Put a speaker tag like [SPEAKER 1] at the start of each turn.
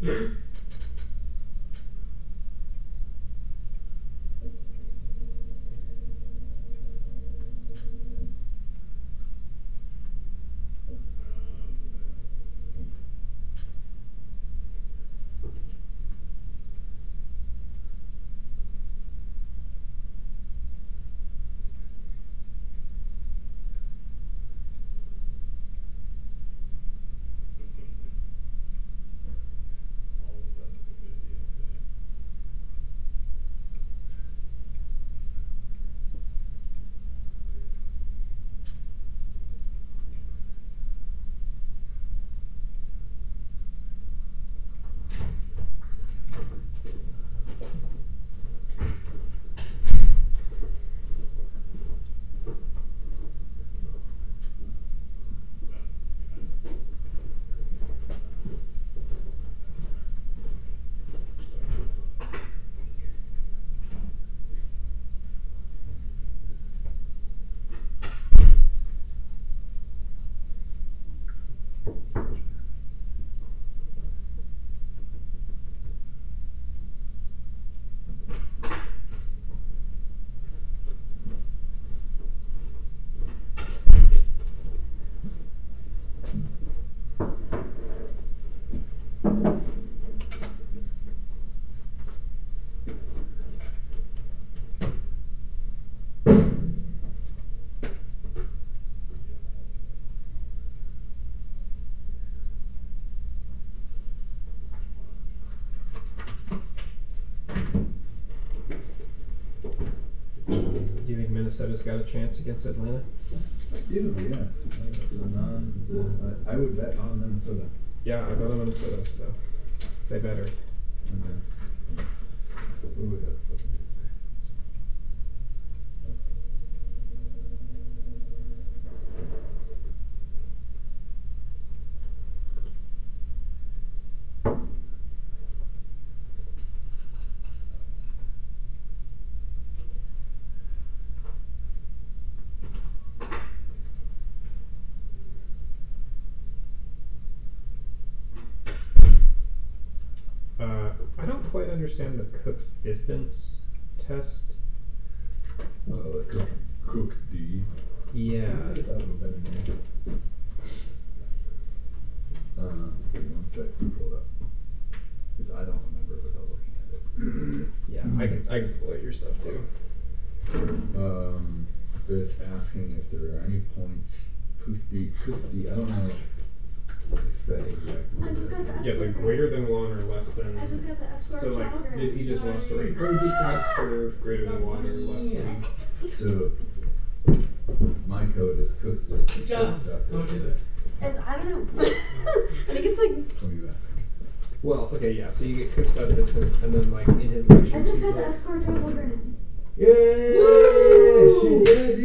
[SPEAKER 1] Do you think Minnesota's got a chance against Atlanta?
[SPEAKER 2] I do, yeah. I would bet on Minnesota.
[SPEAKER 1] Yeah, I bet on Minnesota, so they better.
[SPEAKER 2] Okay. What do we got fucking do today?
[SPEAKER 1] I don't quite understand the Cook's distance test.
[SPEAKER 2] Oh, the Cook's D.
[SPEAKER 1] Yeah.
[SPEAKER 2] I thought of a better name. Give me 1 sec, pull it up. Because I don't remember it without looking at it.
[SPEAKER 1] Yeah, I can pull out your stuff too.
[SPEAKER 2] It's asking if there are any points. Cook's D, I don't know.
[SPEAKER 3] I just got the
[SPEAKER 1] Yeah, it's like greater than 1 or less than.
[SPEAKER 3] I just got the F squared
[SPEAKER 1] So like,
[SPEAKER 3] kilogram.
[SPEAKER 1] he just wants to write. Or just ask for greater than 1 or less than.
[SPEAKER 2] So, my code is Cook's distance.
[SPEAKER 4] Good job.
[SPEAKER 2] Cook's
[SPEAKER 4] Do this.
[SPEAKER 3] And I don't know. I think it's like.
[SPEAKER 2] What are you asking?
[SPEAKER 1] Well, okay, yeah. So you get Cook's distance, and then like in his
[SPEAKER 3] I
[SPEAKER 1] lectures,
[SPEAKER 3] just
[SPEAKER 1] he's
[SPEAKER 3] got the
[SPEAKER 1] like.
[SPEAKER 3] F squared kilogram.
[SPEAKER 2] Yay! Shit, yeah,